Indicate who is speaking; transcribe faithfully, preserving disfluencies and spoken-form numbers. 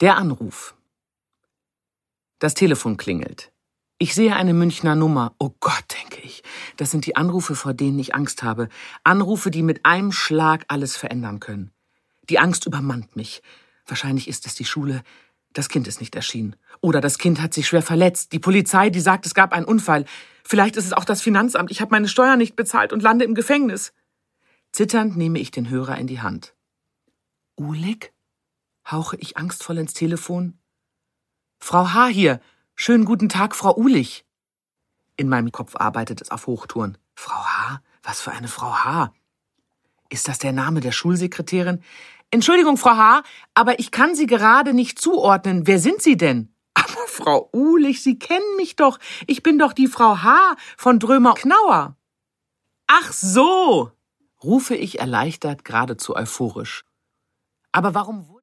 Speaker 1: Der Anruf. Das Telefon klingelt. Ich sehe eine Münchner Nummer. Oh Gott, denke ich. Das sind die Anrufe, vor denen ich Angst habe. Anrufe, die mit einem Schlag alles verändern können. Die Angst übermannt mich. Wahrscheinlich ist es die Schule. Das Kind ist nicht erschienen. Oder das Kind hat sich schwer verletzt. Die Polizei, die sagt, es gab einen Unfall. Vielleicht ist es auch das Finanzamt. Ich habe meine Steuern nicht bezahlt und lande im Gefängnis. Zitternd nehme ich den Hörer in die Hand. Ulig? Hauche ich angstvoll ins Telefon. Frau H. hier. Schönen guten Tag, Frau Uhlich. In meinem Kopf arbeitet es auf Hochtouren. Frau H.? Was für eine Frau H.? Ist das der Name der Schulsekretärin? Entschuldigung, Frau H., aber ich kann Sie gerade nicht zuordnen. Wer sind Sie denn? Aber Frau Uhlich, Sie kennen mich doch. Ich bin doch die Frau H. von Drömer-Knauer. Ach so, rufe ich erleichtert, geradezu euphorisch. Aber warum